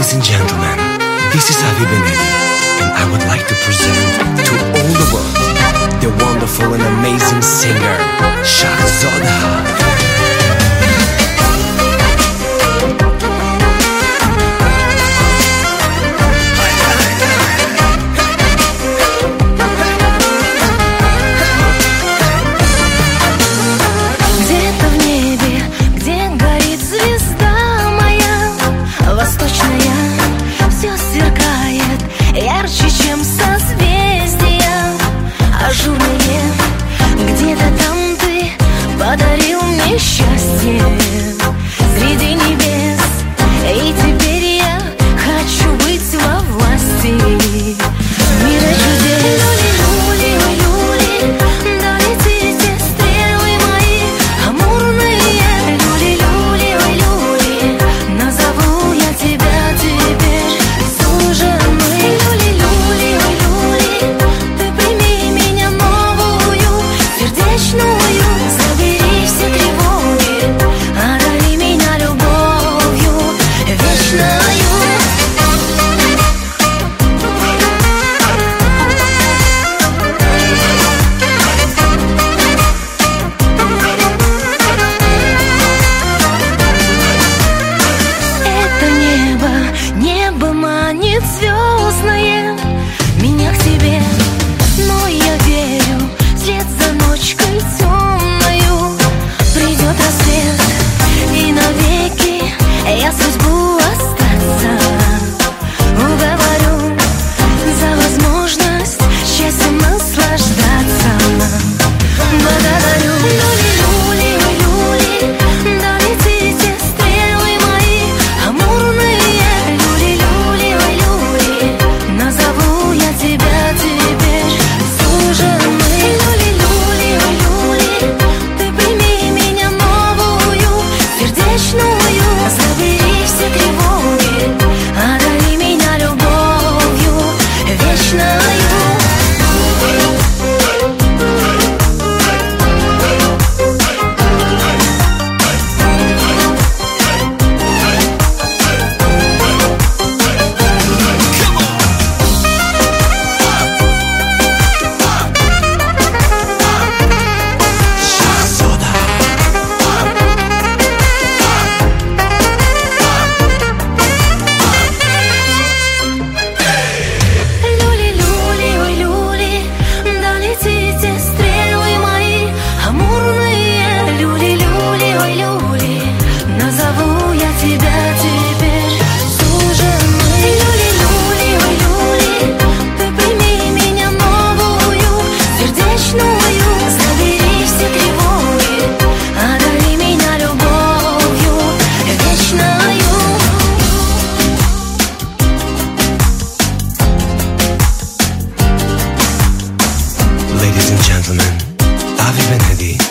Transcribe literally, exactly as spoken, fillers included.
Ladies and gentlemen, this is Avi Benedi, and I would like to present to all the world the wonderful and amazing singer Shahzoda. Ярче, чем созвездия ажурные. Где-то там ты подарил мне счастье среди небес. И теперь я хочу быть во власти мира чудес. Люли, люли, долетите стрелы мои амурные. Люли, люли, люли, назову я тебя теперь суженой. Забери все тревоги, одари меня любовью вечною. Это небо, небо манит звездное меня к тебе, но я верю, вслед за ночкой темною придет рассвет, и навеки я судьбу остаться уговорю за возможность счастьем наслаждаться. Благодарю. Люли, люли, долетите стрелы мои амурные. Люли, люли, люли, назову я тебя теперь суженой. Забери все тревоги, одари меня любовью вечною. Назову я тебя теперь суженой. Люли, люли, ой, люли, ты прими меня новую, сердечную. Забери все тревоги, одари меня любовью вечною. Ladies and gentlemen, Avi Benedi.